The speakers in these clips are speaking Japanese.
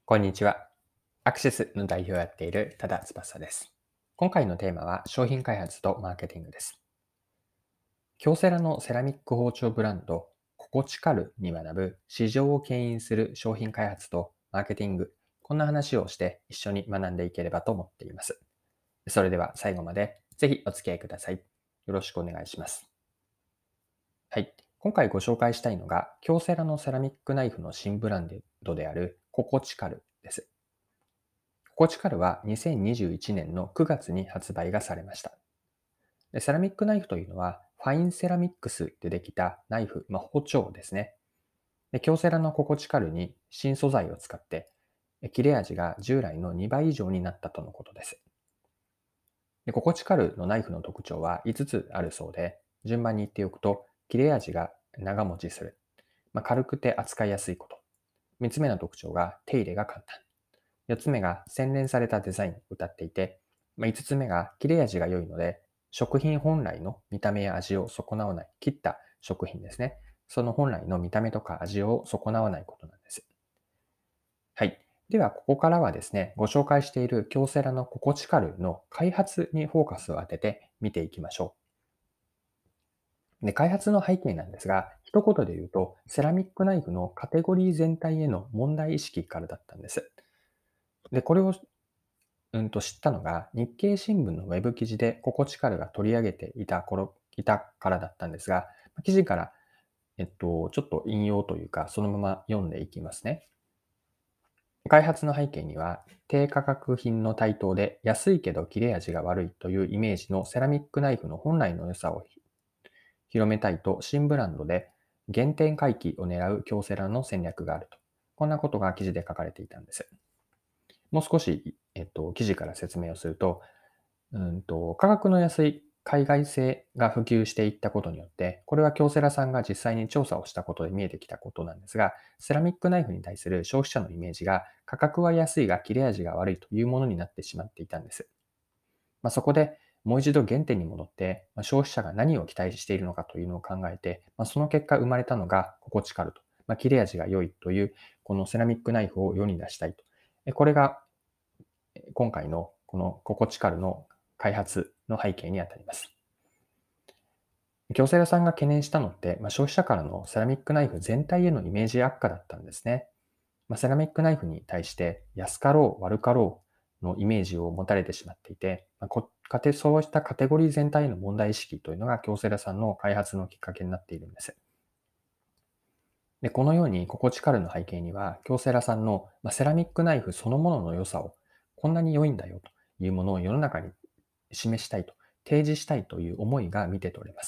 こんにちは。アクセスの代表をやっている多田翼です。今回のテーマは商品開発とマーケティングです。京セラのセラミック包丁ブランド、ココチカルに学ぶ市場を牽引する商品開発とマーケティング、こんな話をして一緒に学んでいければと思っています。それでは最後までぜひお付き合いください。よろしくお願いします。はい。今回ご紹介したいのが、京セラのセラミックナイフの新ブランドであるココチカルです。ココチカルは2021年の9月に発売がされました。セラミックナイフというのは、ファインセラミックスでできたナイフ、包丁ですね。京セラのココチカルに新素材を使って、切れ味が従来の2倍以上になったとのことです。ココチカルのナイフの特徴は5つあるそうで、順番に言っておくと、切れ味が長持ちする。軽くて扱いやすいこと。3つ目の特徴が手入れが簡単。4つ目が洗練されたデザインを謳っていて、5つ目が切れ味が良いので、食品本来の見た目や味を損なわない、切った食品ですね。その本来の見た目とか味を損なわないことなんです。はい。では、ここからはですね、ご紹介している京セラのココチカルの開発にフォーカスを当てて見ていきましょう。で、開発の背景なんですが、一言で言うと、セラミックナイフのカテゴリー全体への問題意識からだったんです。で、これを知ったのが、日経新聞のウェブ記事でココチカルが取り上げていたからだったんですが、記事から、ちょっと引用というか、そのまま読んでいきますね。開発の背景には、低価格品の台頭で安いけど切れ味が悪いというイメージのセラミックナイフの本来の良さを広めたいと、新ブランドで原点回帰を狙う京セラの戦略があると。こんなことが記事で書かれていたんです。もう少し、記事から説明をすると、価格の安い海外製が普及していったことによって、これは京セラさんが実際に調査をしたことで見えてきたことなんですが、セラミックナイフに対する消費者のイメージが価格は安いが切れ味が悪いというものになってしまっていたんです。そこでもう一度原点に戻って、消費者が何を期待しているのかというのを考えて、その結果生まれたのがココチカルと、切れ味が良いというこのセラミックナイフを世に出したいと。これが今回のこのココチカルの開発の背景にあたります。京セラさんが懸念したのって、消費者からのセラミックナイフ全体へのイメージ悪化だったんですね。セラミックナイフに対して安かろう悪かろうのイメージを持たれてしまっていて、そうしたカテゴリー全体への問題意識というのが京セラさんの開発のきっかけになっているんです。で、このようにココチカルの背景には、京セラさんのセラミックナイフそのものの良さを、こんなに良いんだよというものを世の中に示したいと、提示したいという思いが見て取れます。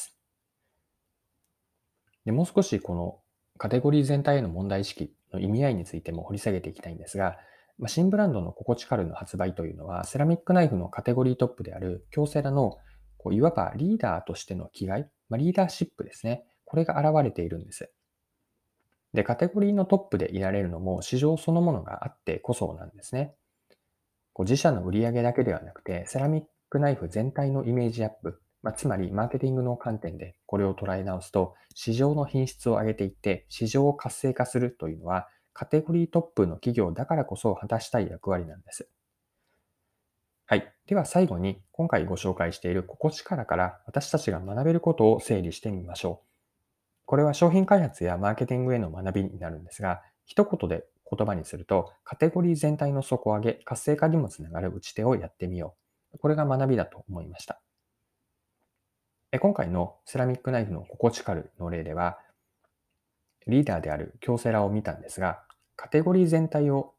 で、もう少しこのカテゴリー全体への問題意識の意味合いについても掘り下げていきたいんですが、新ブランドのココチカルの発売というのは、セラミックナイフのカテゴリートップである京セラのいわばリーダーとしての気概、リーダーシップですね。これが現れているんです。で、カテゴリーのトップでいられるのも市場そのものがあってこそなんですね。自社の売り上げだけではなくて、セラミックナイフ全体のイメージアップ、つまりマーケティングの観点でこれを捉え直すと、市場の品質を上げていって、市場を活性化するというのは、カテゴリートップの企業だからこそ果たしたい役割なんです。はい。では最後に、今回ご紹介しているココチカラから私たちが学べることを整理してみましょう。これは商品開発やマーケティングへの学びになるんですが、一言で言葉にすると、カテゴリー全体の底上げ、活性化にもつながる打ち手をやってみよう。これが学びだと思いました。今回のセラミックナイフのココチカルの例では、リーダーである京セラを見たんですが、カテゴリー全体を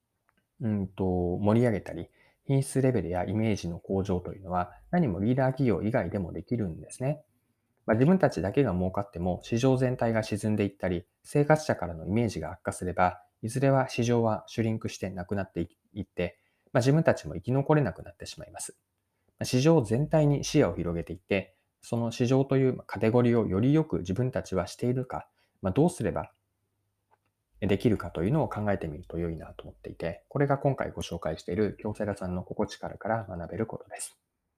盛り上げたり、品質レベルやイメージの向上というのは何もリーダー企業以外でもできるんですね。自分たちだけが儲かっても市場全体が沈んでいったり、生活者からのイメージが悪化すれば、いずれは市場はシュリンクしてなくなっていって、自分たちも生き残れなくなってしまいます。市場全体に視野を広げていって、その市場というカテゴリーをよりよく自分たちはしているか、どうすればできるかというのを考えてみると良いなと思っていて、これが今回ご紹介している京セラさんのココチカルから学べることです。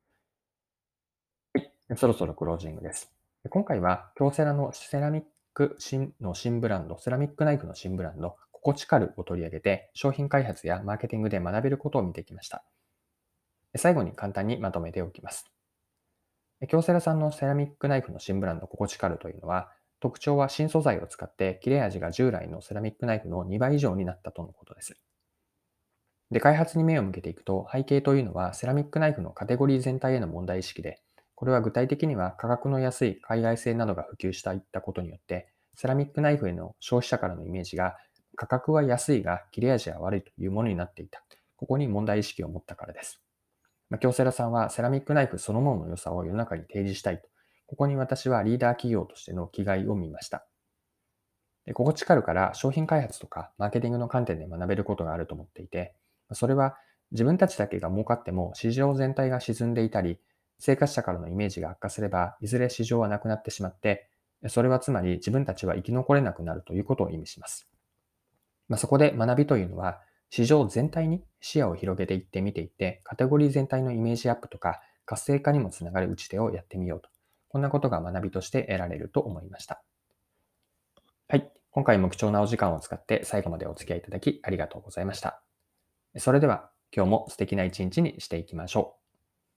そろそろクロージングです。今回は京セラのセラミック新ブランド、セラミックナイフの新ブランド、コココチカルを取り上げて、商品開発やマーケティングで学べることを見てきました。最後に簡単にまとめておきます。京セラさんのセラミックナイフの新ブランドココチカルというのは、特徴は新素材を使って切れ味が従来のセラミックナイフの2倍以上になったとのことです。で、開発に目を向けていくと、背景というのはセラミックナイフのカテゴリー全体への問題意識で、これは具体的には価格の安い海外製などが普及していったことによって、セラミックナイフへの消費者からのイメージが、価格は安いが切れ味は悪いというものになっていた。ここに問題意識を持ったからです。京セラさんはセラミックナイフそのものの良さを世の中に提示したいと。ここに私はリーダー企業としての気概を見ました。ココチカルから商品開発とかマーケティングの観点で学べることがあると思っていて、それは自分たちだけが儲かっても市場全体が沈んでいたり、生活者からのイメージが悪化すれば、いずれ市場はなくなってしまって、それはつまり自分たちは生き残れなくなるということを意味します。そこで学びというのは、市場全体に視野を広げていってみていって、カテゴリー全体のイメージアップとか活性化にもつながる打ち手をやってみようと。こんなことが学びとして得られると思いました。はい。今回も貴重なお時間を使って最後までお付き合いいただきありがとうございました。それでは今日も素敵な一日にしていきましょう。